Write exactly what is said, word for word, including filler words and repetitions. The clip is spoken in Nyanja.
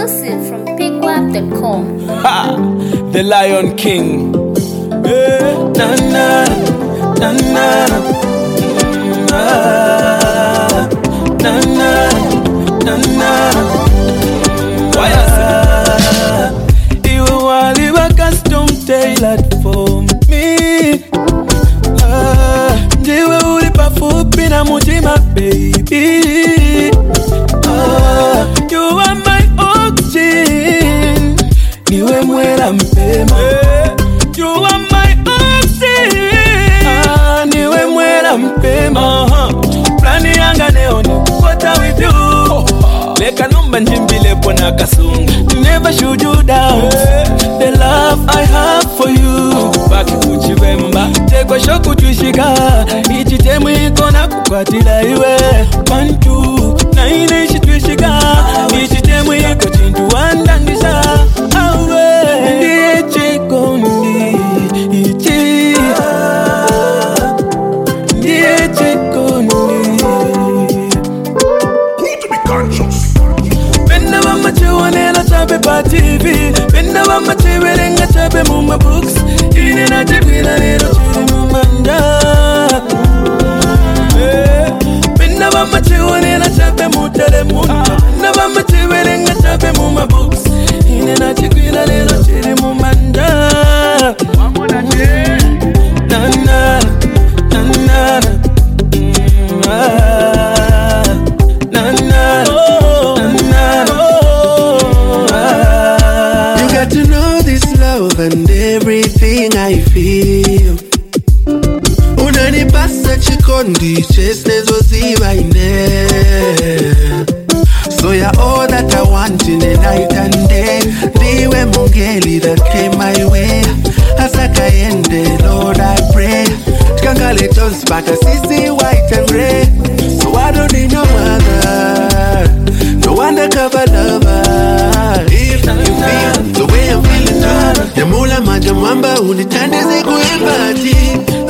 Exclusive from pickwap dot com. Ha! The Lion King. Hey, na na na na na na na na na. Why you wali wa custom tailored for me? Ndiwe ulipa fupi na mutima baby. Ah, you are my oxygen. Niwe mwela mpema. You are my oxygen. Ah, niwe mwela mpema. Plani yanga neo ni kukwata with you. Leka numba njimbile pona kasungu. Never should you down. The love I have for you. Baki kuchivemba. Tekwa shoku tuishika. Ichi temu iko na kukwatila iwe. One, two, na ine ishi tuishika. Ichi temu iko chintu wandandisha. Awe. Ndiye chiko ndi. Ichi. Ndiye chiko ndi. Benda wama chewanela chape pa T V. Benda wama chewerenga chape muma books. Ine na chepila lero chiri mumanda. Benda wama chewanela chape mutele munda. Benda wama chewerenga chape muma books. Ine na chepila lero chiri mumanda. Na na na na na na. You got to know this love and everything I feel. Unanipasa chikondi chesnezo zivaine. So you're all that I want in the night and day. Ndiwe mungeli that came my way. Asaka ende, Lord I pray. Chikangale tones bata sisi white and grey. So I don't need no other, no undercover lover. If you feel the way I'm feeling too, Yamula maja mwamba unitandeze kuipati.